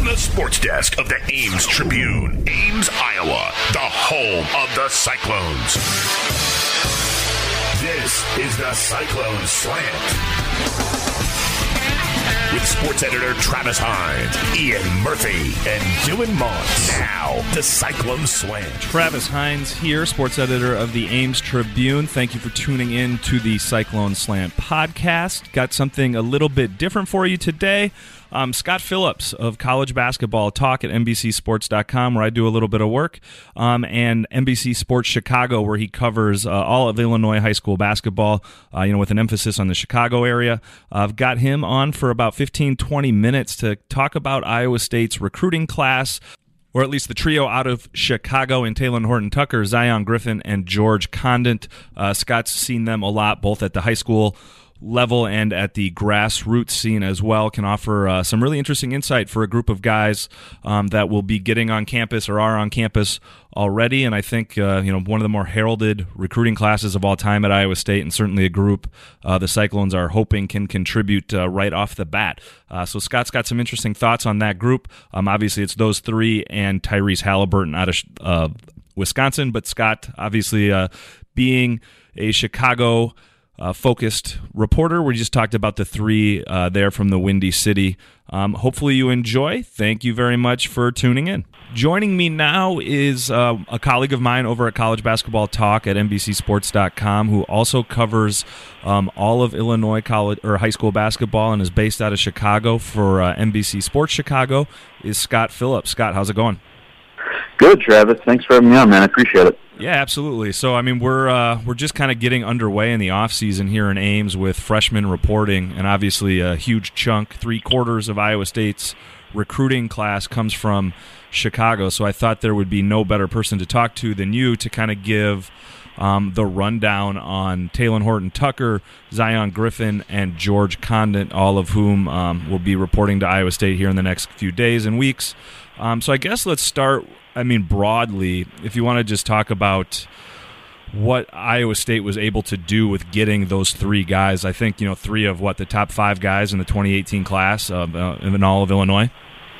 the sports desk of the Ames Tribune, Ames, Iowa, the home of the Cyclones. This is the Cyclone Slant. With sports editor Travis Hines, Ian Murphy, and Dylan Moss. Now, the Cyclone Slant. Travis Hines here, sports editor of the Ames Tribune. Thank you for tuning in to the Cyclone Slant podcast. Got something a little bit different for you today. Scott Phillips of College Basketball Talk at NBCSports.com, where I do a little bit of work, and NBC Sports Chicago, where he covers all of Illinois high school basketball, with an emphasis on the Chicago area. I've got him on for about 15, 20 minutes to talk about Iowa State's recruiting class, or at least the trio out of Chicago in Taylor Horton Tucker, Zion Griffin, and George Condit. Scott's seen them a lot, both at the high school level and at the grassroots scene as well. Can offer some really interesting insight for a group of guys that will be getting on campus or are on campus already. And I think one of the more heralded recruiting classes of all time at Iowa State, and certainly a group the Cyclones are hoping can contribute right off the bat. So Scott's got some interesting thoughts on that group. Obviously, it's those three and Tyrese Halliburton out of Wisconsin. But Scott, obviously, being a Chicago focused reporter. We just talked about the three there from the Windy City. Hopefully you enjoy. Thank you very much for tuning in. Joining me now is a colleague of mine over at College Basketball Talk at NBCSports.com, who also covers all of Illinois college or high school basketball and is based out of Chicago for NBC Sports Chicago, is Scott Phillips. Scott, how's it going? Good, Travis. Thanks for having me on, man. I appreciate it. Yeah, absolutely. So, I mean, we're just kind of getting underway in the off season here in Ames with freshman reporting, and obviously a huge chunk, 3/4 of Iowa State's recruiting class comes from Chicago. So I thought there would be no better person to talk to than you to kind of give the rundown on Taylor Horton Tucker, Zion Griffin, and George Condit, all of whom will be reporting to Iowa State here in the next few days and weeks. So I guess let's start, broadly, if you want to just talk about what Iowa State was able to do with getting those three guys. I think, three of the top 5 guys in the 2018 class in all of Illinois.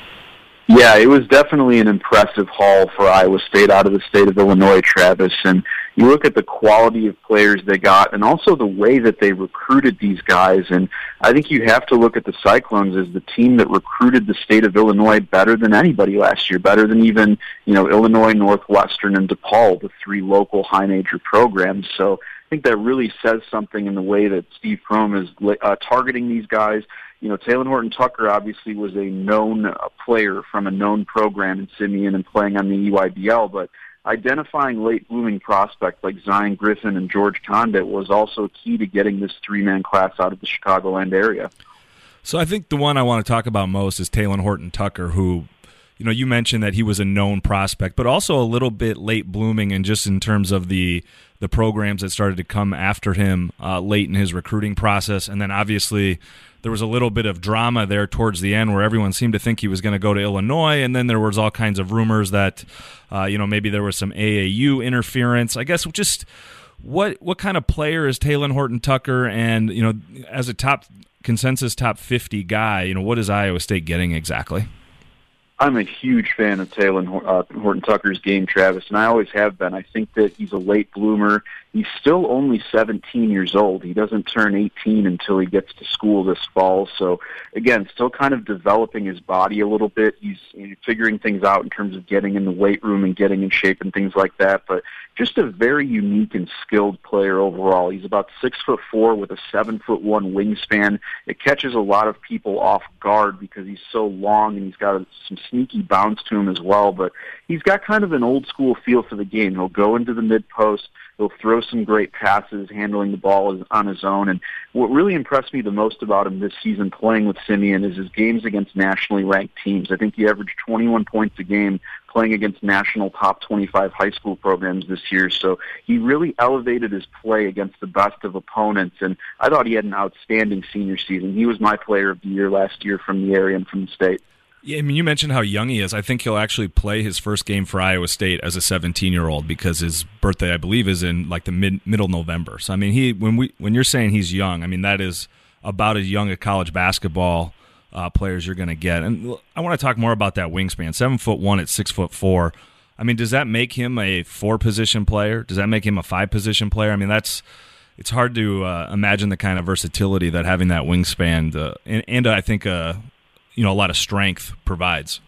Yeah, it was definitely an impressive haul for Iowa State out of the state of Illinois, Travis. And you look at the quality of players they got and also the way that they recruited these guys. And I think you have to look at the Cyclones as the team that recruited the state of Illinois better than anybody last year, better than even, Illinois, Northwestern, and DePaul, the 3 local high major programs. So I think that really says something in the way that Steve Prohm is targeting these guys. Taylor Horton Tucker obviously was a known player from a known program in Simeon and playing on the EYBL, but identifying late blooming prospects like Zion Griffin and George Condit was also key to getting this 3-man class out of the Chicagoland area. So I think the one I want to talk about most is Taylor Horton Tucker, who, you mentioned that he was a known prospect, but also a little bit late blooming, and just in terms of the programs that started to come after him late in his recruiting process. And then obviously there was a little bit of drama there towards the end where everyone seemed to think he was going to go to Illinois, and then there was all kinds of rumors that maybe there was some AAU interference. I guess just what kind of player is Taylor Horton Tucker, and as a consensus top 50 guy, what is Iowa State getting exactly? I'm a huge fan of Taylor Horton Tucker's game, Travis, and I always have been. I think that he's a late bloomer. He's still only 17 years old. He doesn't turn 18 until he gets to school this fall. So, again, still kind of developing his body a little bit. He's figuring things out in terms of getting in the weight room and getting in shape and things like that. But just a very unique and skilled player overall. He's about 6'4" with a 7'1" wingspan. It catches a lot of people off guard because he's so long, and he's got some sneaky bounce to him as well. But he's got kind of an old school feel for the game. He'll go into the mid post. He'll throw some great passes, handling the ball on his own. And what really impressed me the most about him this season playing with Simeon is his games against nationally ranked teams. I think he averaged 21 points a game playing against national top 25 high school programs this year. So he really elevated his play against the best of opponents. And I thought he had an outstanding senior season. He was my player of the year last year from the area and from the state. Yeah, you mentioned how young he is. I think he'll actually play his first game for Iowa State as a 17-year-old because his birthday, I believe, is in like the middle November. So when you're saying he's young, that is about as young a college basketball players you're going to get. And I want to talk more about that wingspan, 7'1" at 6'4". I mean, does that make him a 4-position player? Does that make him a 5-position player? I mean, it's hard to imagine the kind of versatility that having that wingspan and I think a lot of strength provides.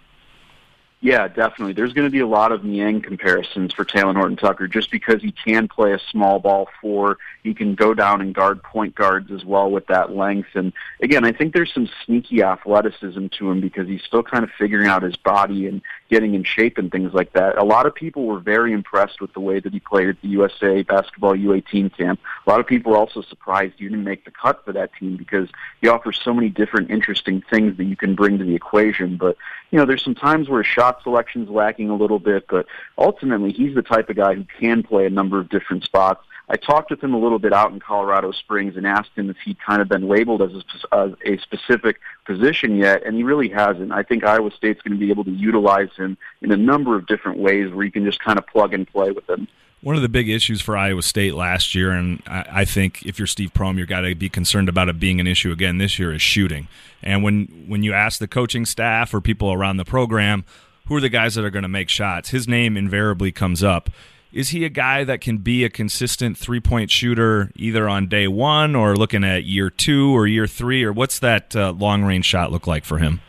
Yeah, definitely. There's going to be a lot of Niang comparisons for Talen Horton-Tucker just because he can play a small ball 4. He can go down and guard point guards as well with that length. And, again, I think there's some sneaky athleticism to him because he's still kind of figuring out his body and getting in shape and things like that. A lot of people were very impressed with the way that he played at the USA Basketball U18 camp. A lot of people were also surprised he didn't make the cut for that team because he offers so many different interesting things that you can bring to the equation. But, there's some times where his shot selection's lacking a little bit, but ultimately he's the type of guy who can play a number of different spots. I talked with him a little bit out in Colorado Springs and asked him if he'd kind of been labeled as a specific position yet, and he really hasn't. I think Iowa State's going to be able to utilize him in a number of different ways where you can just kind of plug and play with him. One of the big issues for Iowa State last year, and I think if you're Steve Prohm, you've got to be concerned about it being an issue again this year, is shooting. And when you ask the coaching staff or people around the program, who are the guys that are going to make shots, his name invariably comes up. Is he a guy that can be a consistent three-point shooter either on day 1 or looking at year 2 or year 3, or what's that long-range shot look like for him?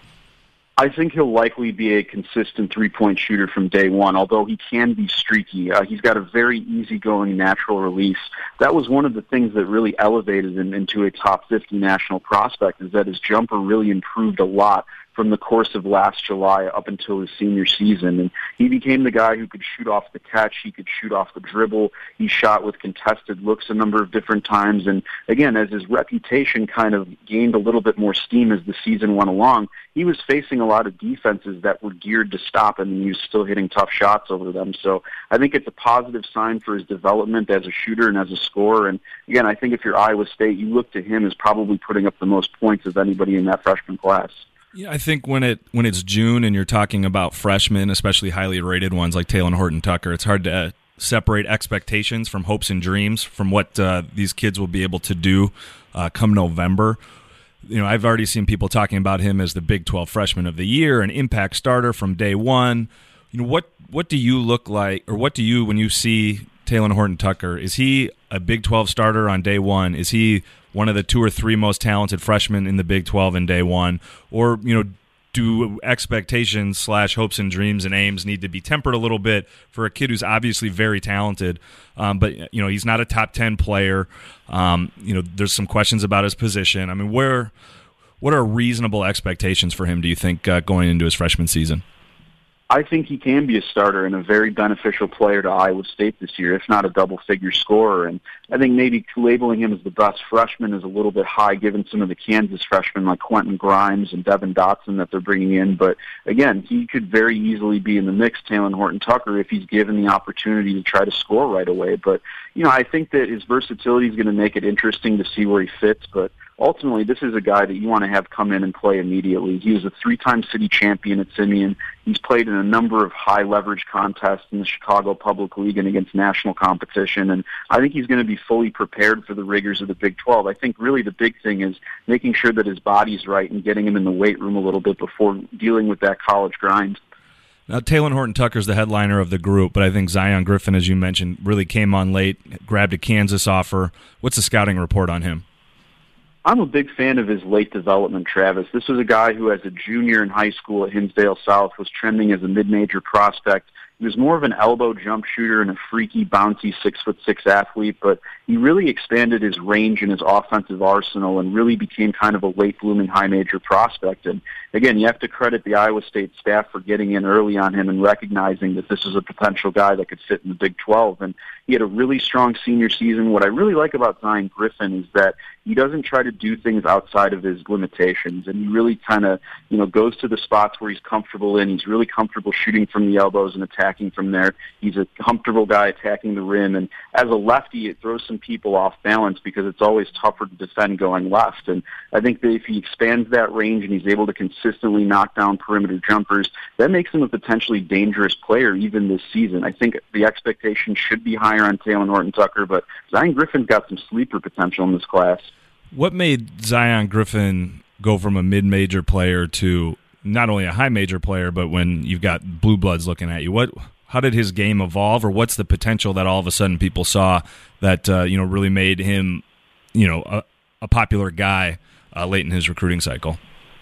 I think he'll likely be a consistent three-point shooter from day 1, although he can be streaky. He's got a very easygoing natural release. That was one of the things that really elevated him into a top 50 national prospect, is that his jumper really improved a lot from the course of last July up until his senior season. And he became the guy who could shoot off the catch, he could shoot off the dribble, he shot with contested looks a number of different times. And again, as his reputation kind of gained a little bit more steam as the season went along, he was facing a lot of defenses that were geared to stop him, and he was still hitting tough shots over them. So I think it's a positive sign for his development as a shooter and as a scorer. And again, I think if you're Iowa State, you look to him as probably putting up the most points of anybody in that freshman class. Yeah, I think when it's June and you're talking about freshmen, especially highly rated ones like Talen Horton-Tucker, it's hard to separate expectations from hopes and dreams from what these kids will be able to do come November. I've already seen people talking about him as the Big 12 Freshman of the Year, an impact starter from day 1. What do you look like, or what do you, when you see Talen Horton-Tucker, is he a Big 12 starter on day 1? Is he one of the 2 or 3 most talented freshmen in the Big 12 in day 1? Or, do expectations / hopes and dreams and aims need to be tempered a little bit for a kid who's obviously very talented, but he's not a top 10 player. There's some questions about his position. I mean, what are reasonable expectations for him, do you think, going into his freshman season? I think he can be a starter and a very beneficial player to Iowa State this year, if not a double-figure scorer. And I think maybe labeling him as the best freshman is a little bit high given some of the Kansas freshmen like Quentin Grimes and Devin Dotson that they're bringing in. But, again, he could very easily be in the mix, Talen Horton-Tucker, if he's given the opportunity to try to score right away. But, I think that his versatility is going to make it interesting to see where he fits. But ultimately, this is a guy that you want to have come in and play immediately. He was a 3-time city champion at Simeon. He's played in a number of high-leverage contests in the Chicago Public League and against national competition, and I think he's going to be fully prepared for the rigors of the Big 12. I think really the big thing is making sure that his body's right and getting him in the weight room a little bit before dealing with that college grind. Now, Talen Horton-Tucker's the headliner of the group, but I think Zion Griffin, as you mentioned, really came on late, grabbed a Kansas offer. What's the scouting report on him? I'm a big fan of his late development, Travis. This was a guy who, as a junior in high school at Hinsdale South, was trending as a mid-major prospect. He was more of an elbow jump shooter and a freaky, bouncy 6'6" athlete, but he really expanded his range and his offensive arsenal and really became kind of a late-blooming high-major prospect. And again, you have to credit the Iowa State staff for getting in early on him and recognizing that this is a potential guy that could fit in the Big 12. And he had a really strong senior season. What I really like about Zion Griffin is that he doesn't try to do things outside of his limitations, and he really kind of, goes to the spots where he's comfortable in. He's really comfortable shooting from the elbows and attacking from there. He's a comfortable guy attacking the rim, and as a lefty, it throws some people off balance because it's always tougher to defend going left. And I think that if he expands that range and he's able to consistently knock down perimeter jumpers, that makes him a potentially dangerous player even this season. I think the expectation should be higher on Talen Horton-Tucker, but Zion Griffin's got some sleeper potential in this class. What made Zion Griffin go from a mid-major player to not only a high-major player, but when you've got blue bloods looking at you? How did his game evolve, or what's the potential that all of a sudden people saw that really made him a popular guy late in his recruiting cycle?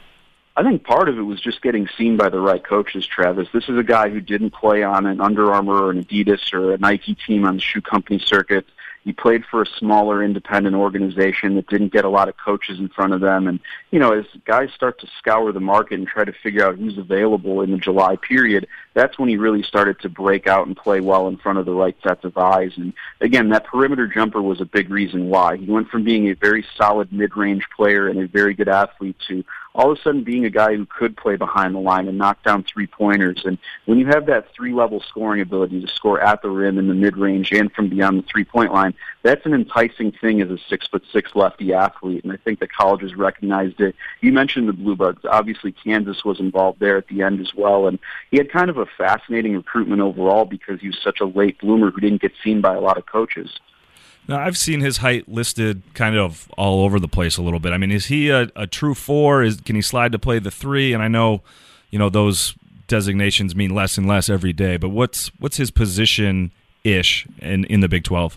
I think part of it was just getting seen by the right coaches, Travis. This is a guy who didn't play on an Under Armour or an Adidas or a Nike team on the shoe company circuit. He played for a smaller independent organization that didn't get a lot of coaches in front of them. And, as guys start to scour the market and try to figure out who's available in the July period, that's when he really started to break out and play well in front of the right sets of eyes. And, again, that perimeter jumper was a big reason why. He went from being a very solid mid-range player and a very good athlete to all of a sudden being a guy who could play behind the line and knock down three-pointers. And when you have that three-level scoring ability to score at the rim in the mid-range and from beyond the three-point line, that's an enticing thing as a 6'6" lefty athlete, and I think the colleges recognized it. You mentioned the Blue Bloods. Obviously, Kansas was involved there at the end as well, and he had kind of a fascinating recruitment overall because he was such a late bloomer who didn't get seen by a lot of coaches. Now, I've seen his height listed kind of all over the place a little bit. I mean, is he a true 4? Can he slide to play the 3? And I know, those designations mean less and less every day, but what's his position-ish in the Big 12?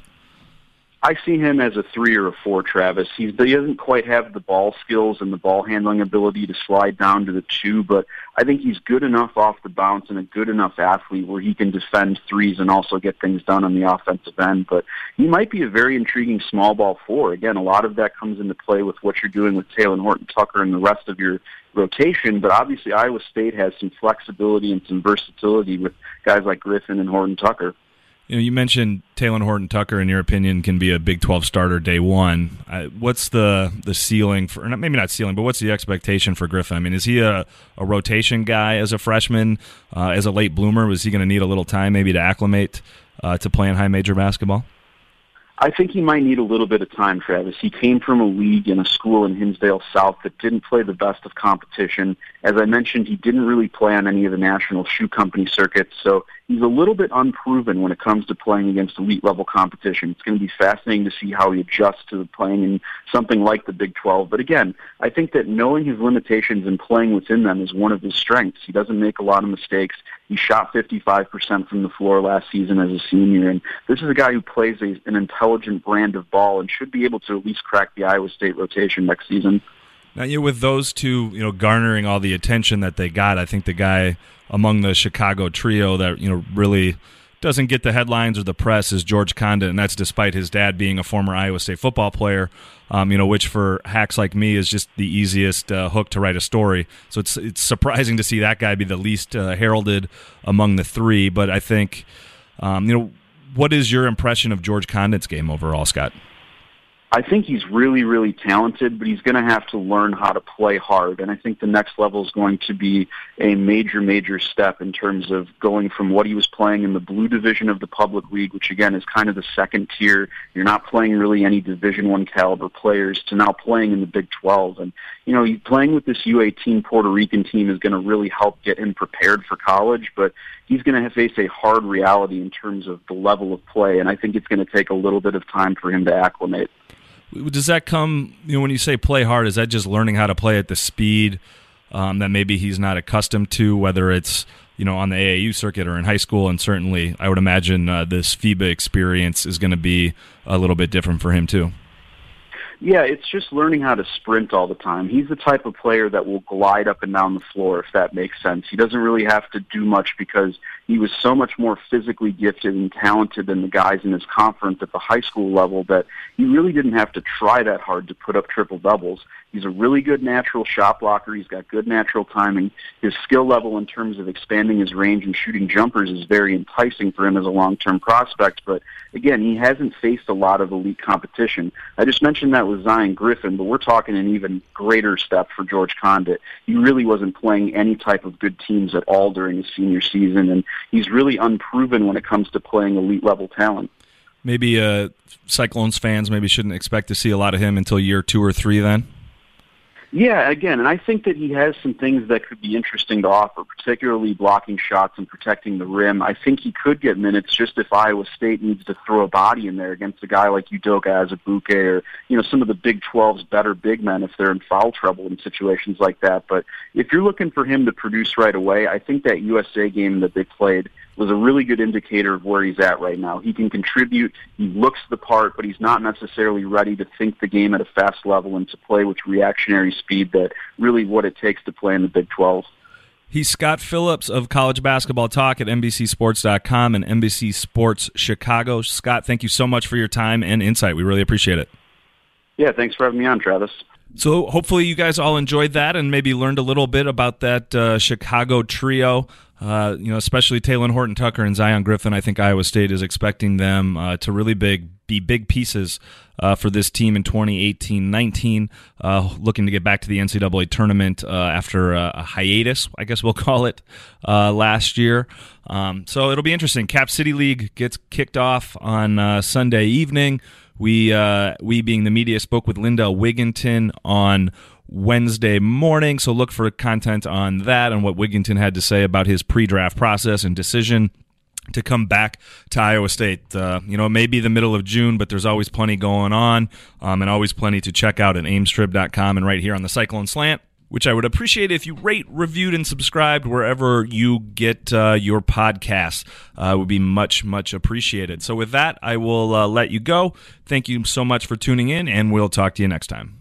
I see him as a 3 or a 4, Travis. He doesn't quite have the ball skills and the ball handling ability to slide down to the 2, but I think he's good enough off the bounce and a good enough athlete where he can defend threes and also get things done on the offensive end. But he might be a very intriguing small ball 4. Again, a lot of that comes into play with what you're doing with Talen Horton-Tucker and the rest of your rotation, but obviously Iowa State has some flexibility and some versatility with guys like Griffin and Horton-Tucker. You mentioned Talen Horton-Tucker, in your opinion, can be a Big 12 starter day one. What's the ceiling for, maybe not ceiling, but what's the expectation for Griffin? I mean, is he a rotation guy as a freshman, as a late bloomer? Was he going to need a little time maybe to acclimate to playing high major basketball? I think he might need a little bit of time, Travis. He came from a league and a school in Hinsdale South that didn't play the best of competition. As I mentioned, he didn't really play on any of the national shoe company circuits, so he's a little bit unproven when it comes to playing against elite-level competition. It's going to be fascinating to see how he adjusts to playing in something like the Big 12. But again, I think that knowing his limitations and playing within them is one of his strengths. He doesn't make a lot of mistakes. He shot 55% from the floor last season as a senior, and this is a guy who plays an intelligent brand of ball and should be able to at least crack the Iowa State rotation next season. Now, with those two, garnering all the attention that they got, I think the guy among the Chicago trio that, really doesn't get the headlines or the press is George Condit, and that's despite his dad being a former Iowa State football player, which for hacks like me is just the easiest hook to write a story. So it's surprising to see that guy be the least heralded among the three, but I think, what is your impression of George Condit's game overall, Scott? I think he's really, really talented, but he's going to have to learn how to play hard. And I think the next level is going to be a major, major step in terms of going from what he was playing in the blue division of the public league, which again is kind of the second tier. You're not playing really any Division I caliber players, to now playing in the Big 12. And, he's playing with this U18 Puerto Rican team is going to really help get him prepared for college, but he's going to face a hard reality in terms of the level of play. And I think it's going to take a little bit of time for him to acclimate. Does that come, when you say play hard, is that just learning how to play at the speed that maybe he's not accustomed to, whether it's, on the AAU circuit or in high school? And certainly I would imagine this FIBA experience is going to be a little bit different for him too. Yeah, it's just learning how to sprint all the time. He's the type of player that will glide up and down the floor, if that makes sense. He doesn't really have to do much because he was so much more physically gifted and talented than the guys in his conference at the high school level that he really didn't have to try that hard to put up triple-doubles. He's a really good natural shot blocker. He's got good natural timing. His skill level in terms of expanding his range and shooting jumpers is very enticing for him as a long-term prospect. But, again, he hasn't faced a lot of elite competition. I just mentioned that with Zion Griffin, but we're talking an even greater step for George Condit. He really wasn't playing any type of good teams at all during his senior season, and he's really unproven when it comes to playing elite-level talent. Maybe Cyclones fans maybe shouldn't expect to see a lot of him until year 2 or 3 then? Yeah, again, and I think that he has some things that could be interesting to offer, particularly blocking shots and protecting the rim. I think he could get minutes just if Iowa State needs to throw a body in there against a guy like Udoka Azubuike or, some of the Big 12's better big men if they're in foul trouble in situations like that. But if you're looking for him to produce right away, I think that USA game that they played was a really good indicator of where he's at right now. He can contribute, he looks the part, but he's not necessarily ready to think the game at a fast level and to play with reactionary speed that really what it takes to play in the Big 12. He's Scott Phillips of College Basketball Talk at NBCSports.com and NBC Sports Chicago. Scott, thank you so much for your time and insight. We really appreciate it. Yeah, thanks for having me on, Travis. So hopefully you guys all enjoyed that and maybe learned a little bit about that Chicago trio. Especially Talen Horton-Tucker and Zion Griffin. I think Iowa State is expecting them to really be big pieces for this team in 2018-19, looking to get back to the NCAA tournament after a hiatus, I guess we'll call it, last year. So it'll be interesting. Cap City League gets kicked off on Sunday evening. We being the media spoke with Linda Wigginton on Wednesday morning, so look for content on that and what Wigginton had to say about his pre-draft process and decision to come back to Iowa State. It may be the middle of June, but there's always plenty going on and always plenty to check out at aimstrib.com and right here on the Cyclone Slant, which I would appreciate if you rate, reviewed, and subscribed wherever you get your podcasts. Would be much, much appreciated. So with that, I will let you go. Thank you so much for tuning in, and we'll talk to you next time.